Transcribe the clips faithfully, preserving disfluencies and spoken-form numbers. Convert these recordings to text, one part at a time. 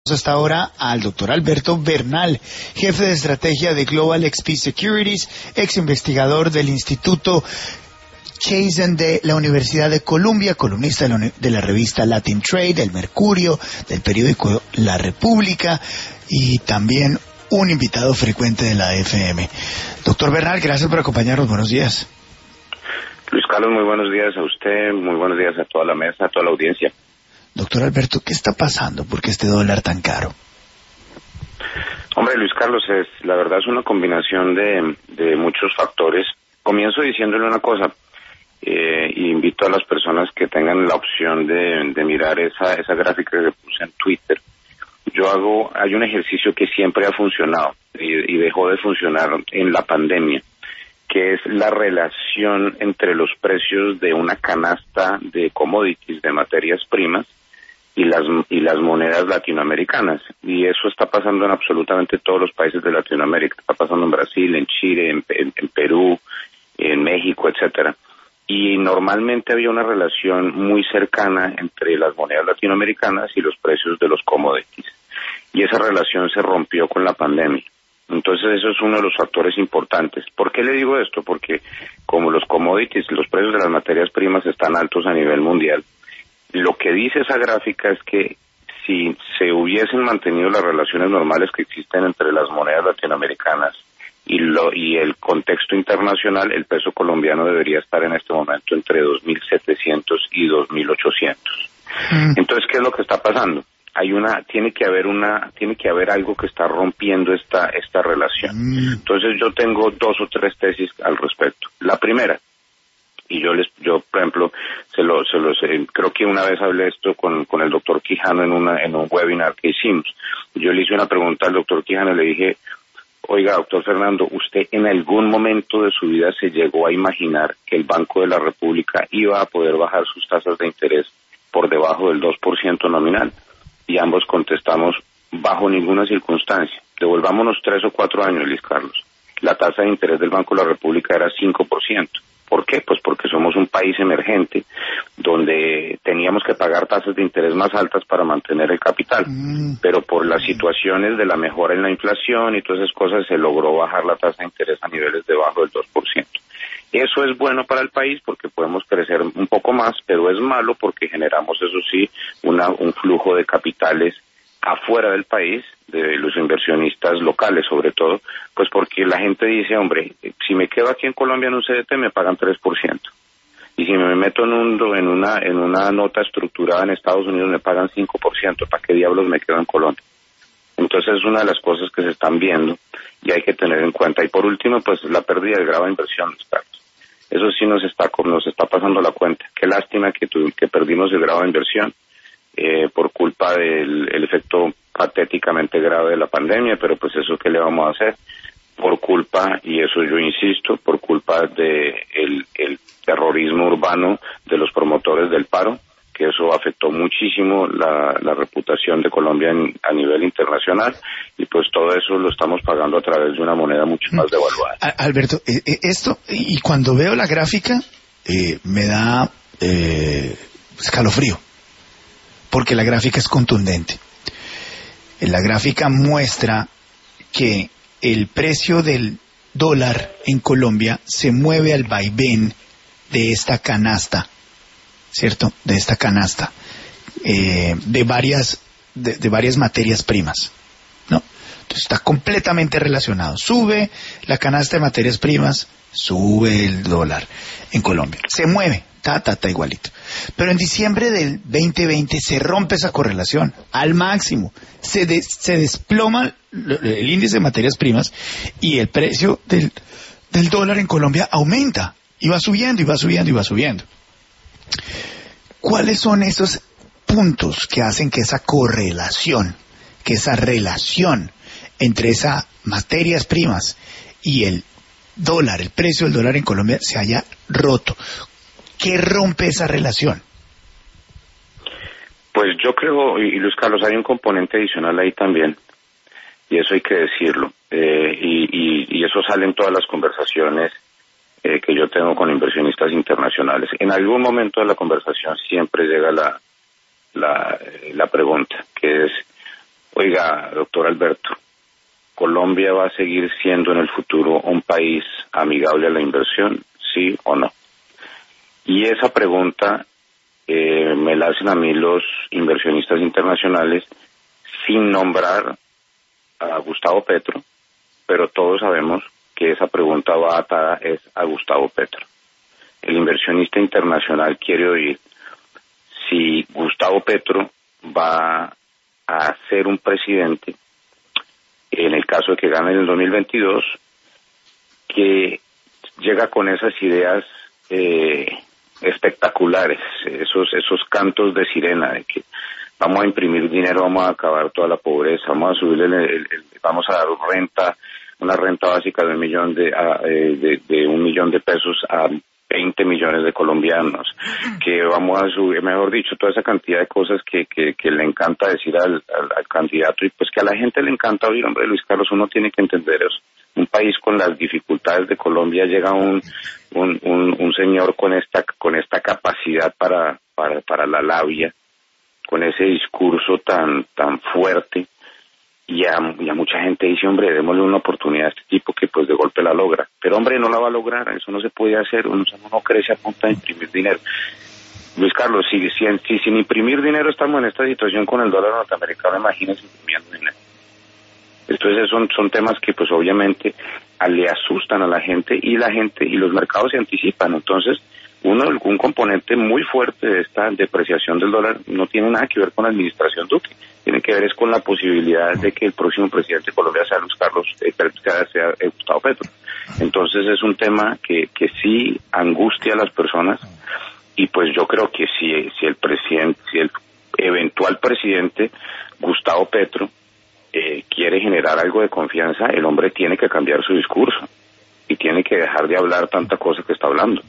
Hasta ahora al doctor Alberto Bernal, jefe de estrategia de Global X P Securities, ex investigador del Instituto Chazen de la Universidad de Columbia, columnista de la, de la revista Latin Trade, del Mercurio, del periódico La República y también un invitado frecuente de la F M. Doctor Bernal, gracias por acompañarnos. Buenos días. Luis Carlos, muy buenos días a usted, muy buenos días a toda la mesa, a toda la audiencia. Doctor Alberto, ¿qué está pasando? ¿Por qué este dólar tan caro? Hombre, Luis Carlos, es la verdad es una combinación de, de muchos factores. Comienzo diciéndole una cosa, eh, y invito a las personas que tengan la opción de, de mirar esa, esa gráfica que puse en Twitter. Yo hago, hay un ejercicio que siempre ha funcionado y, y dejó de funcionar en la pandemia, que es la relación entre los precios de una canasta de commodities, de materias primas, y las y las monedas latinoamericanas. Y eso está pasando en absolutamente todos los países de Latinoamérica. Está pasando en Brasil, en Chile, en, en, en Perú, en México, etcétera. Y normalmente había una relación muy cercana entre las monedas latinoamericanas y los precios de los commodities. Y esa relación se rompió con la pandemia. Entonces eso es uno de los factores importantes. ¿Por qué le digo esto? Porque como los commodities, los precios de las materias primas están altos a nivel mundial, lo que dice esa gráfica es que si se hubiesen mantenido las relaciones normales que existen entre las monedas latinoamericanas y, lo, y el contexto internacional, el peso colombiano debería estar en este momento entre dos mil setecientos y dos mil ochocientos. Mm. Entonces, ¿qué es lo que está pasando? Hay una, tiene que haber una, tiene que haber algo que está rompiendo esta, esta relación. Mm. Entonces yo tengo dos o tres tesis al respecto. La primera, y yo les, yo por ejemplo, se lo, se los, eh, creo que una vez hablé esto con, con el doctor Quijano en una, en un webinar que hicimos. Yo le hice una pregunta al doctor Quijano y le dije, oiga, doctor Fernando, ¿usted en algún momento de su vida se llegó a imaginar que el Banco de la República iba a poder bajar sus tasas de interés por debajo del dos por ciento nominal? Y ambos contestamos, bajo ninguna circunstancia. Devolvámonos tres o cuatro años, Luis Carlos. La tasa de interés del Banco de la República era cinco por ciento. ¿Por qué? Pues porque somos un país emergente donde teníamos que pagar tasas de interés más altas para mantener el capital. Mm. Pero por las situaciones de la mejora en la inflación y todas esas cosas se logró bajar la tasa de interés a niveles debajo del dos por ciento. Eso es bueno para el país porque podemos crecer un poco más, pero es malo porque generamos, eso sí, una, un flujo de capitales afuera del país, de los inversionistas locales sobre todo, pues porque la gente dice, hombre, si me quedo aquí en Colombia en un C D T me pagan tres por ciento. Y si me meto en, un, en, una, en una nota estructurada en Estados Unidos me pagan cinco por ciento. ¿Para qué diablos me quedo en Colombia? Entonces es una de las cosas que se están viendo y hay que tener en cuenta. Y por último, pues la pérdida del grado de inversión, Carlos. Eso sí nos está nos está pasando la cuenta. Qué lástima que, tu, que perdimos el grado de inversión eh, por culpa del el efecto patéticamente grave de la pandemia, pero pues eso qué le vamos a hacer. Por culpa, y eso yo insisto, por culpa de el, el terrorismo urbano de los promotores del paro, que eso afectó muchísimo la, la reputación de Colombia en, a nivel internacional, y pues todo eso lo estamos pagando a través de una moneda mucho más devaluada. Alberto, eh, eh, esto, y cuando veo la gráfica, eh, me da eh, escalofrío, porque la gráfica es contundente. La gráfica muestra que el precio del dólar en Colombia se mueve al vaivén de esta canasta, ¿cierto? De esta canasta, eh, de varias, de, de varias materias primas, ¿no? Entonces está completamente relacionado. Sube la canasta de materias primas, sube el dólar en Colombia. Se mueve, ta, ta, ta, igualito. Pero en diciembre del veinte veinte se rompe esa correlación al máximo. Se, de, se desploma el índice de materias primas y el precio del, del dólar en Colombia aumenta. Y va subiendo, y va subiendo, y va subiendo. ¿Cuáles son esos puntos que hacen que esa correlación, que esa relación entre esas materias primas y el dólar, el precio del dólar en Colombia, se haya roto? ¿Qué rompe esa relación? Pues yo creo, y Luis Carlos, hay un componente adicional ahí también, y eso hay que decirlo, eh, y, y, y eso sale en todas las conversaciones Eh, que yo tengo con inversionistas internacionales. En algún momento de la conversación siempre llega la la, la pregunta, que es Oiga, doctor Alberto, ¿Colombia va a seguir siendo en el futuro un país amigable a la inversión, sí o no? Y esa pregunta eh, me la hacen a mí los inversionistas internacionales sin nombrar a Gustavo Petro, pero todos sabemos que esa pregunta va atada es a Gustavo Petro. El inversionista internacional quiere oír si Gustavo Petro va a ser un presidente, en el caso de que gane en el dos mil veintidós, que llega con esas ideas eh, espectaculares, esos esos cantos de sirena de que vamos a imprimir dinero, vamos a acabar toda la pobreza, vamos a subirle, el, el, el, vamos a dar renta, una renta básica de un millón de, a, eh, de, de un millón de pesos a veinte millones de colombianos, que vamos a subir, mejor dicho, toda esa cantidad de cosas que, que, que le encanta decir al, al, al candidato, y pues que a la gente le encanta oír. Hombre, Luis Carlos, uno tiene que entender eso. Un país con las dificultades de Colombia, llega un un, un, un señor con esta con esta capacidad para, para para la labia, con ese discurso tan tan fuerte, y a, y a mucha gente dice, hombre, démosle una oportunidad a este tipo que pues de golpe la logra. Pero hombre, no la va a lograr, eso no se puede hacer, uno no crece a punta de imprimir dinero. Luis Carlos, si, si, si sin imprimir dinero estamos en esta situación con el dólar norteamericano, imagínense imprimiendo dinero. Entonces son son temas que pues obviamente a, le asustan a la gente, y la gente y los mercados se anticipan. Entonces uno un componente muy fuerte de esta depreciación del dólar no tiene nada que ver con la administración Duque, tiene que ver es con la posibilidad de que el próximo presidente de Colombia sea Luis Carlos, eh, sea, sea eh, Gustavo Petro. Entonces es un tema que que sí angustia a las personas, y pues yo creo que si si el presidente, si el eventual presidente Gustavo Petro Eh, quiere generar algo de confianza, el hombre tiene que cambiar su discurso y tiene que dejar de hablar tanta cosa que está hablando.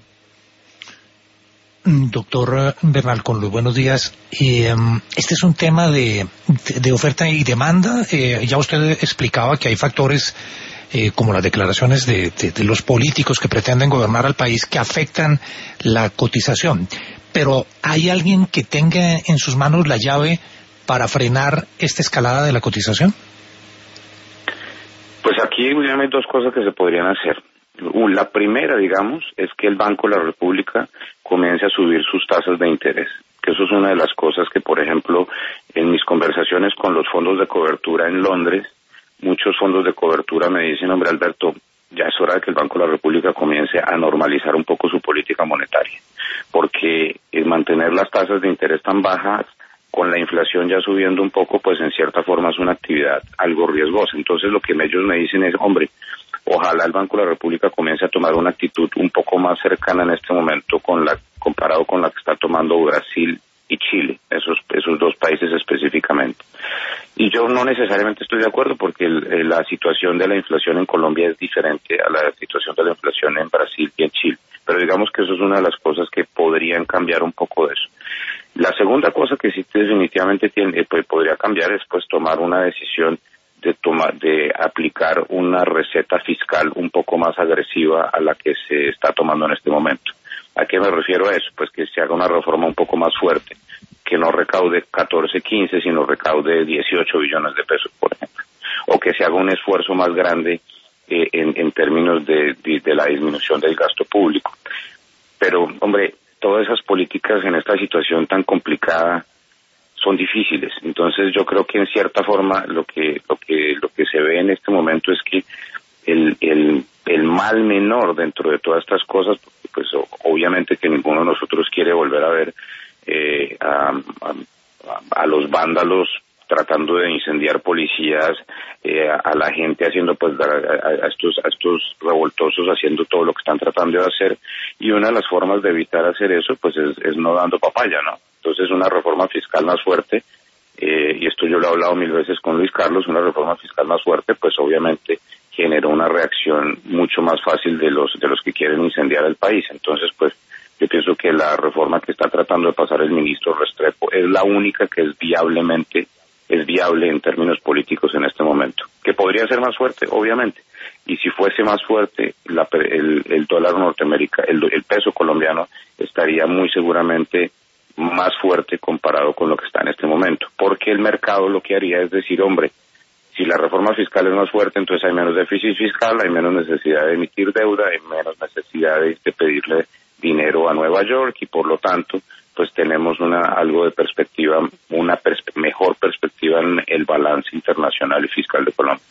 Doctor Bernal Conlos, buenos días. Eh, este es un tema de, de oferta y demanda. Eh, ya usted explicaba que hay factores eh, como las declaraciones de, de, de los políticos que pretenden gobernar al país que afectan la cotización. Pero ¿hay alguien que tenga en sus manos la llave para frenar esta escalada de la cotización? Pues aquí hay dos cosas que se podrían hacer. La primera, digamos, es que el Banco de la República comience a subir sus tasas de interés, que eso es una de las cosas que, por ejemplo, en mis conversaciones con los fondos de cobertura en Londres, muchos fondos de cobertura me dicen, hombre, Alberto, ya es hora de que el Banco de la República comience a normalizar un poco su política monetaria, porque el mantener las tasas de interés tan bajas, con la inflación ya subiendo un poco, pues en cierta forma es una actividad algo riesgosa. Entonces lo que ellos me dicen es, hombre, ojalá el Banco de la República comience a tomar una actitud un poco más cercana en este momento con la comparado con la que está tomando Brasil y Chile, esos esos dos países específicamente. Y yo no necesariamente estoy de acuerdo, porque el, la situación de la inflación en Colombia es diferente a la situación de la inflación en Brasil y en Chile. Pero digamos que eso es una de las cosas que podrían cambiar un poco de eso. La segunda cosa que sí definitivamente tiene, pues, podría cambiar es pues tomar una decisión de tomar, de aplicar una receta fiscal un poco más agresiva a la que se está tomando en este momento. ¿A qué me refiero a eso? Pues que se haga una reforma un poco más fuerte, que no recaude catorce, quince, sino recaude dieciocho billones de pesos, por ejemplo. O que se haga un esfuerzo más grande eh, en, en términos de, de, de la disminución del gasto público. Pero, hombre, todas esas políticas en esta situación tan complicada son difíciles. Entonces yo creo que en cierta forma lo que lo que lo que se ve en este momento es que el el el mal menor dentro de todas estas cosas, pues obviamente que ninguno de nosotros quiere volver a ver eh, a, a, a los vándalos tratando de incendiar policías, eh, a la gente haciendo, pues, a, a estos a estos revoltosos haciendo todo lo que están tratando de hacer, y una de las formas de evitar hacer eso, pues, es, es no dando papaya, ¿no? Entonces, una reforma fiscal más fuerte, eh, y esto yo lo he hablado mil veces con Luis Carlos, una reforma fiscal más fuerte, pues, obviamente, generó una reacción mucho más fácil de los de los que quieren incendiar el país. Entonces, pues, yo pienso que la reforma que está tratando de pasar el ministro Restrepo es la única que es viablemente es viable en términos políticos en este momento. Que podría ser más fuerte, obviamente, y si fuese más fuerte, la, el, el dólar norteamericano, el, el peso colombiano estaría muy seguramente más fuerte comparado con lo que está en este momento, porque el mercado lo que haría es decir, hombre, si la reforma fiscal es más fuerte, entonces hay menos déficit fiscal, hay menos necesidad de emitir deuda, hay menos necesidad de, de pedirle dinero a Nueva York y por lo tanto, pues tenemos una algo de perspectiva, una perspe- mejor perspectiva en el balance internacional y fiscal de Colombia.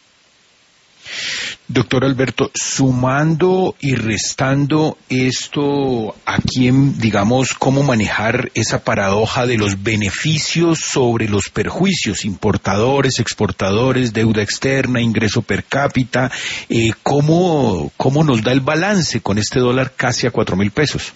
Doctor Alberto, sumando y restando esto, ¿a quién, digamos, cómo manejar esa paradoja de los beneficios sobre los perjuicios? Importadores, exportadores, deuda externa, ingreso per cápita, eh, ¿cómo, cómo nos da el balance con este dólar casi a cuatro mil pesos?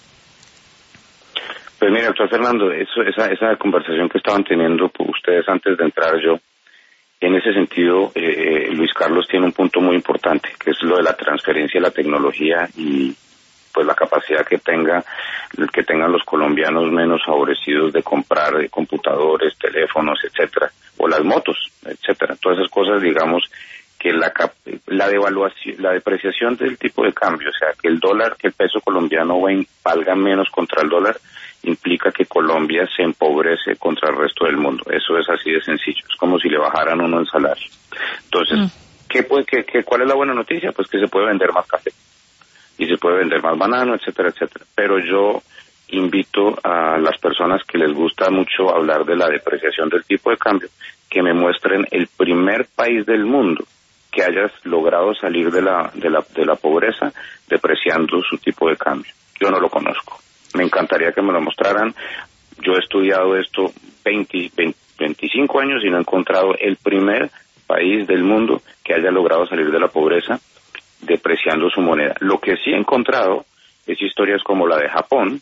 Pues mire, doctor Fernando, eso, esa, esa conversación que estaban teniendo ustedes antes de entrar yo, en ese sentido, eh, Luis Carlos tiene un punto muy importante, que es lo de la transferencia de la tecnología y pues la capacidad que tenga que tengan los colombianos menos favorecidos de comprar de computadores, teléfonos, etcétera, o las motos, etcétera. Todas esas cosas, digamos, que la la devaluación, la depreciación del tipo de cambio, o sea, que el dólar, que el peso colombiano valga menos contra el dólar, implica que Colombia se empobrece contra el resto del mundo. Eso es así de sencillo. Es como si le bajaran uno el salario. Entonces, mm. ¿qué puede, qué, qué, ¿cuál es la buena noticia? Pues que se puede vender más café y se puede vender más banano, etcétera, etcétera. Pero yo invito a las personas que les gusta mucho hablar de la depreciación del tipo de cambio, que me muestren el primer país del mundo que haya logrado salir de la, de la, de la pobreza depreciando su tipo de cambio. Yo no lo conozco. Me encantaría que me lo mostraran. Yo he estudiado esto veinte, veinte, veinticinco años y no he encontrado el primer país del mundo que haya logrado salir de la pobreza depreciando su moneda. Lo que sí he encontrado es historias como la de Japón.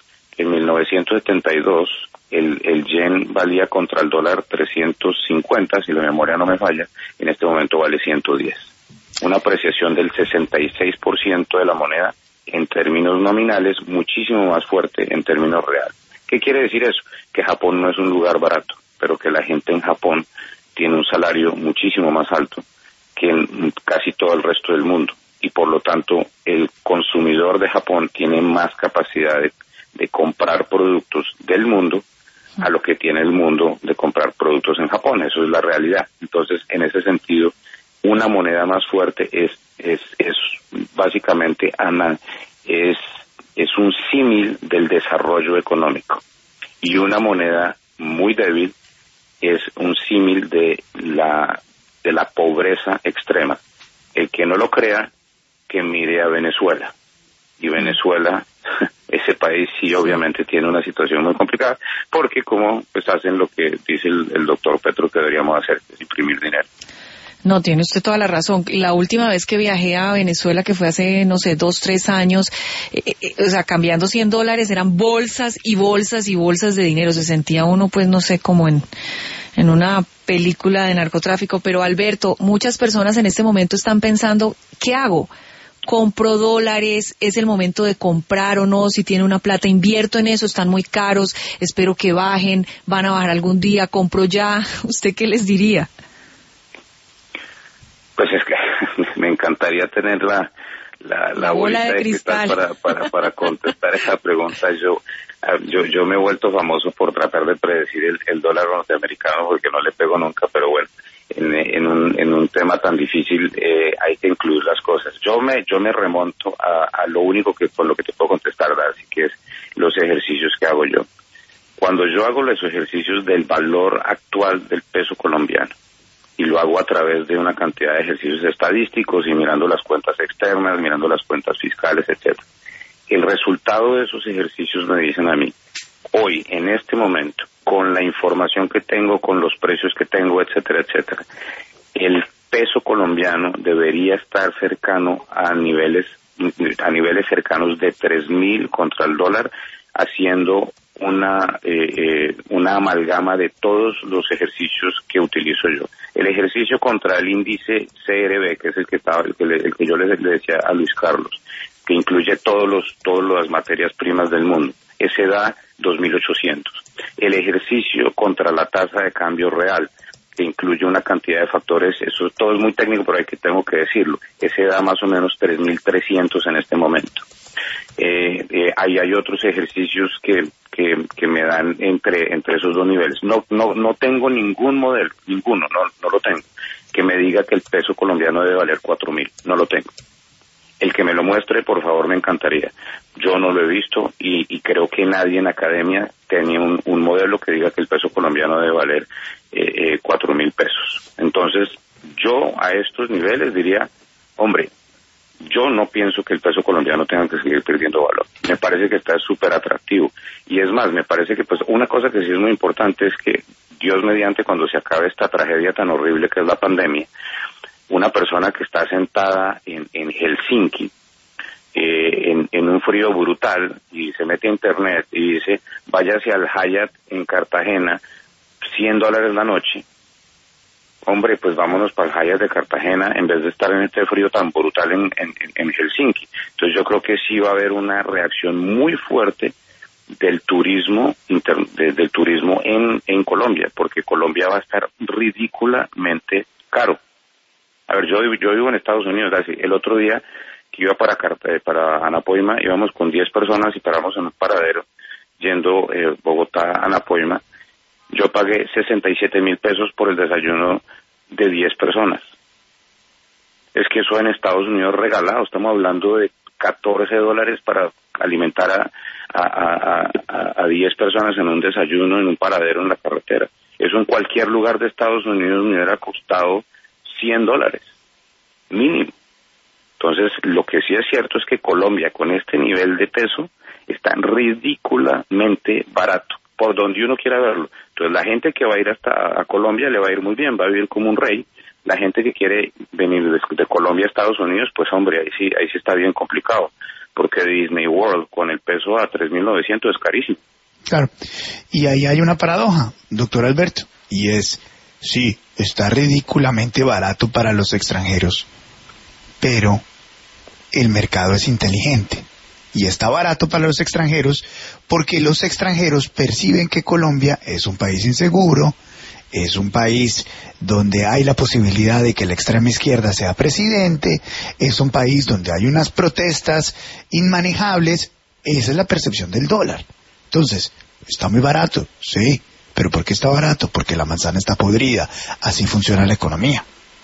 En mil novecientos setenta y dos el, el yen valía contra el dólar trescientos cincuenta, si la memoria no me falla. En este momento vale ciento diez. Una apreciación del sesenta y seis por ciento de la moneda en términos nominales, muchísimo más fuerte en términos reales. ¿Qué quiere decir eso? Que Japón no es un lugar barato, pero que la gente en Japón tiene un salario muchísimo más alto que en casi todo el resto del mundo. Y por lo tanto, el consumidor de Japón tiene más capacidad de, de comprar productos del mundo a lo que tiene el mundo de comprar productos en Japón. Eso es la realidad. Entonces, en ese sentido, una moneda más fuerte es es es básicamente ana, es es un símil del desarrollo económico y una moneda muy débil es un símil de la de la pobreza extrema. El que no lo crea, que mire a Venezuela. Y Venezuela, ese país sí obviamente tiene una situación muy complicada, porque como pues hacen lo que dice el, el doctor Petro que deberíamos hacer, es imprimir dinero. No, tiene usted toda la razón. La última vez que viajé a Venezuela, que fue hace, no sé, dos, tres años, eh, eh, o sea, cambiando cien dólares, eran bolsas y bolsas y bolsas de dinero. Se sentía uno, pues, no sé, como en, en una película de narcotráfico. Pero, Alberto, muchas personas en este momento están pensando, ¿qué hago? ¿Compro dólares? ¿Es el momento de comprar o no? Si tiene una plata, invierto en eso, están muy caros, espero que bajen, van a bajar algún día, compro ya. ¿Usted qué les diría? Pues es que me encantaría tener la, la, la, la bola de, de cristal, cristal para, para, para contestar esa pregunta. Yo, yo, yo me he vuelto famoso por tratar de predecir el, el dólar norteamericano porque no le pego nunca, pero bueno, en, en, un, en un tema tan difícil eh, hay que incluir las cosas. Yo me, yo me remonto a, a lo único que por lo que te puedo contestar, Darcy, que es los ejercicios que hago yo. Cuando yo hago los ejercicios del valor actual del peso colombiano, y lo hago a través de una cantidad de ejercicios estadísticos y mirando las cuentas externas, mirando las cuentas fiscales, etcétera. El resultado de esos ejercicios me dicen a mí, hoy, en este momento, con la información que tengo, con los precios que tengo, etcétera, etcétera, el peso colombiano debería estar cercano a niveles, a niveles cercanos de tres mil contra el dólar, haciendo una eh, eh, una amalgama de todos los ejercicios que utilizo yo. El ejercicio contra el índice C R B, que es el que estaba, el que, le, el que yo le, le decía a Luis Carlos, que incluye todos los todas las materias primas del mundo, ese da dos mil ochocientos. El ejercicio contra la tasa de cambio real, que incluye una cantidad de factores, eso todo es muy técnico, pero hay que tengo que decirlo, ese da más o menos tres mil trescientos en este momento. Eh, eh, ahí hay otros ejercicios que, que, que me dan entre entre esos dos niveles. No no no tengo ningún modelo, ninguno, no no lo tengo, que me diga que el peso colombiano debe valer cuatro mil, no lo tengo. El que me lo muestre, por favor, me encantaría. Yo no lo he visto y, y creo que nadie en academia tenía un, un modelo que diga que el peso colombiano debe valer eh, eh, cuatro mil pesos. Entonces, yo a estos niveles diría, hombre, yo no pienso que el peso colombiano tenga que seguir perdiendo valor. Me parece que está súper atractivo. Y es más, me parece que pues una cosa que sí es muy importante es que Dios mediante, cuando se acabe esta tragedia tan horrible que es la pandemia, una persona que está sentada en, en Helsinki, eh, en, en un frío brutal, y se mete a internet y dice, váyase al Hyatt en Cartagena, cien dólares la noche, hombre, pues vámonos para el Hyatt de Cartagena en vez de estar en este frío tan brutal en, en, en Helsinki. Entonces yo creo que sí va a haber una reacción muy fuerte del turismo inter, de, del turismo en, en Colombia, porque Colombia va a estar ridículamente caro. A ver, yo, yo vivo en Estados Unidos, así, el otro día que iba para Carta, para Anapoima, íbamos con diez personas y paramos en un paradero yendo eh, Bogotá a Anapoima. Yo pagué sesenta y siete mil pesos por el desayuno de diez personas. Es que eso en Estados Unidos regalado, estamos hablando de catorce dólares para alimentar a, a, a, a diez personas en un desayuno, en un paradero en la carretera. Eso en cualquier lugar de Estados Unidos me hubiera costado cien dólares, mínimo. Entonces, lo que sí es cierto es que Colombia, con este nivel de peso, está ridículamente barato, por donde uno quiera verlo. Entonces, la gente que va a ir hasta a Colombia le va a ir muy bien, va a vivir como un rey. La gente que quiere venir de, de Colombia a Estados Unidos, pues hombre, ahí sí, ahí sí está bien complicado, porque Disney World con el peso a tres mil novecientos es carísimo. Claro, y ahí hay una paradoja, doctor Alberto, y es, sí, está ridículamente barato para los extranjeros, pero el mercado es inteligente y está barato para los extranjeros porque los extranjeros perciben que Colombia es un país inseguro, es un país donde hay la posibilidad de que la extrema izquierda sea presidente, es un país donde hay unas protestas inmanejables. Esa es la percepción del dólar. Entonces, está muy barato, sí, pero ¿por qué está barato? Porque la manzana está podrida. Así funciona la economía.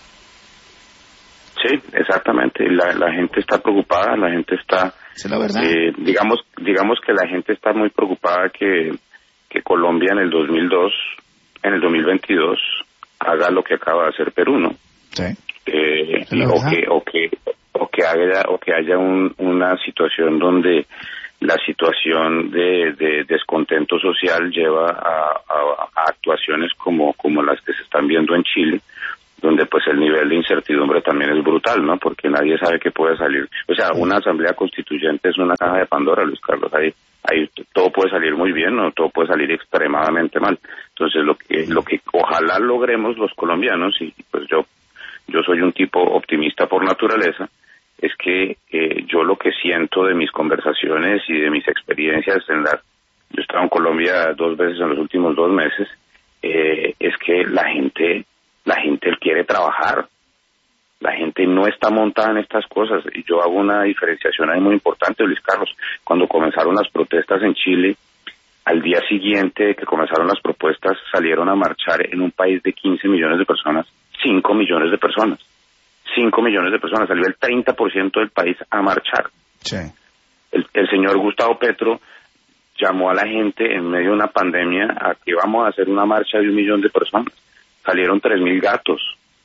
Sí, exactamente. La, la gente está preocupada, la gente está... Esa es la verdad. Eh, digamos, digamos que la gente está muy preocupada que, que Colombia en el dos mil dos, en el dos mil veintidós, haga lo que acaba de hacer Perú, ¿no? Sí. Eh, y, o que o que o que haya o que haya un, una situación donde la situación de, de descontento social lleva a, a, a actuaciones como como las que se están viendo en Chile, donde pues el nivel de incertidumbre también es brutal, ¿no? Porque nadie sabe qué puede salir. O sea, una asamblea constituyente es una caja de Pandora, Luis Carlos. Ahí, ahí todo puede salir muy bien o todo puede salir extremadamente mal. Entonces, lo que lo que ojalá logremos los colombianos, y pues yo yo soy un tipo optimista por naturaleza, es que eh, yo lo que siento de mis conversaciones y de mis experiencias en la... Yo he estado en Colombia dos veces en los últimos dos meses, eh, es que la gente... La gente quiere trabajar, la gente no está montada en estas cosas, y yo hago una diferenciación ahí muy importante, Luis Carlos. Cuando comenzaron las protestas en Chile, al día siguiente que comenzaron las protestas, salieron a marchar en un país de quince millones de personas, cinco millones de personas, cinco millones de personas, salió el treinta por ciento del país a marchar. Sí. El, el señor Gustavo Petro llamó a la gente en medio de una pandemia a que vamos a hacer una marcha de un millón de personas. Salieron tres mil gatos.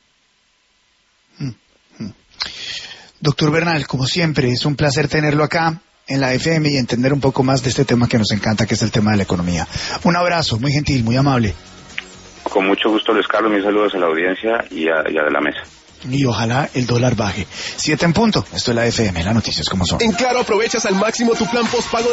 Doctor Bernal, como siempre, es un placer tenerlo acá en la F M y entender un poco más de este tema que nos encanta, que es el tema de la economía. Un abrazo, muy gentil, muy amable. Con mucho gusto, Luis Carlos, mis saludos a la audiencia y a, y a de la mesa. Y ojalá el dólar baje. Siete en punto, esto es la F M, las noticias como son. En Claro aprovechas al máximo tu plan postpago